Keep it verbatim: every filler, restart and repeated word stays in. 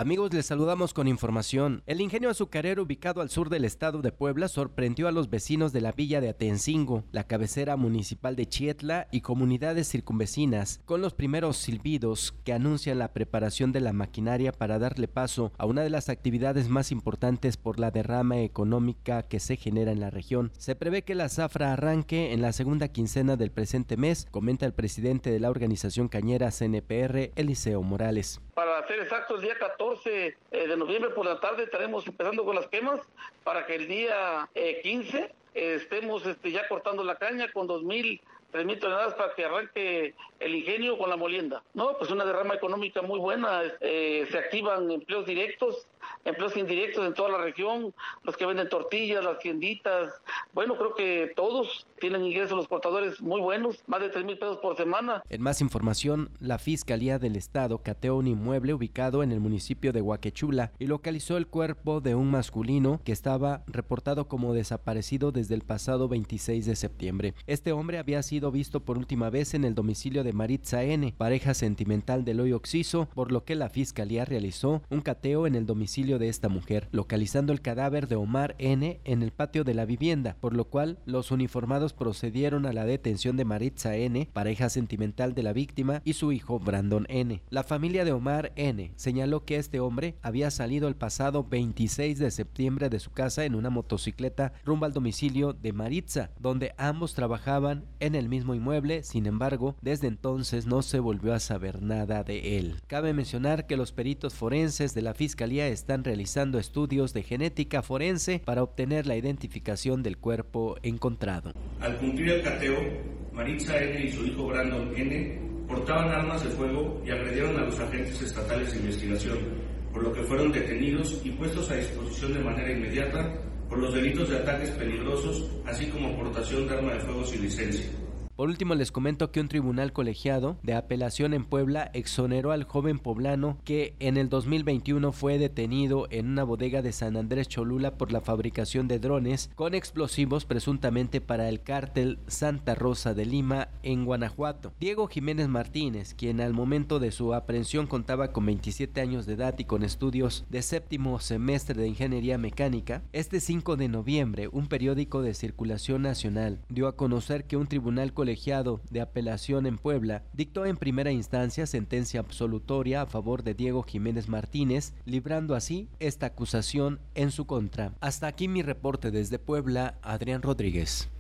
Amigos, les saludamos con información. El ingenio azucarero ubicado al sur del estado de Puebla sorprendió a los vecinos de la villa de Atencingo, la cabecera municipal de Chietla y comunidades circunvecinas, con los primeros silbidos que anuncian la preparación de la maquinaria para darle paso a una de las actividades más importantes por la derrama económica que se genera en la región. Se prevé que la zafra arranque en la segunda quincena del presente mes, comenta el presidente de la organización cañera C N P R, Eliseo Morales. Para ser exacto, el día catorce de noviembre por la tarde estaremos empezando con las quemas para que el día eh, quince eh, estemos este, ya cortando la caña con dos mil, tres mil toneladas para que arranque el ingenio con la molienda. No, pues una derrama económica muy buena, eh, se activan empleos directos, empleos indirectos en toda la región, los que venden tortillas, las tienditas, bueno, creo que todos tienen ingresos los portadores muy buenos, más de tres mil pesos por semana. En más información, la Fiscalía del Estado cateó un inmueble ubicado en el municipio de Huaquechula y localizó el cuerpo de un masculino que estaba reportado como desaparecido desde el pasado veintiséis de septiembre. Este hombre había sido visto por última vez en el domicilio de Maritza N., pareja sentimental de Eloy Oxiso, por lo que la Fiscalía realizó un cateo en el domicilio de esta mujer, localizando el cadáver de Omar N. en el patio de la vivienda, por lo cual los uniformados procedieron a la detención de Maritza N., pareja sentimental de la víctima, y su hijo Brandon N. La familia de Omar N. señaló que este hombre había salido el pasado veintiséis de septiembre de su casa en una motocicleta rumbo al domicilio de Maritza, donde ambos trabajaban en el mismo inmueble. Sin embargo, desde entonces no se volvió a saber nada de él. Cabe mencionar que los peritos forenses de la Fiscalía están realizando estudios de genética forense para obtener la identificación del cuerpo encontrado. Al cumplir el cateo, Maritza N. y su hijo Brandon N. portaban armas de fuego y agredieron a los agentes estatales de investigación, por lo que fueron detenidos y puestos a disposición de manera inmediata por los delitos de ataques peligrosos, así como portación de arma de fuego sin licencia. Por último, les comento que un tribunal colegiado de apelación en Puebla exoneró al joven poblano que en el dos mil veintiuno fue detenido en una bodega de San Andrés Cholula por la fabricación de drones con explosivos presuntamente para el cártel Santa Rosa de Lima en Guanajuato. Diego Jiménez Martínez, quien al momento de su aprehensión contaba con veintisiete años de edad y con estudios de séptimo semestre de ingeniería mecánica, este cinco de noviembre un periódico de circulación nacional dio a conocer que un tribunal colegiado de apelación en Puebla dictó en primera instancia sentencia absolutoria a favor de Diego Jiménez Martínez, librando así esta acusación en su contra. Hasta aquí mi reporte desde Puebla, Adrián Rodríguez.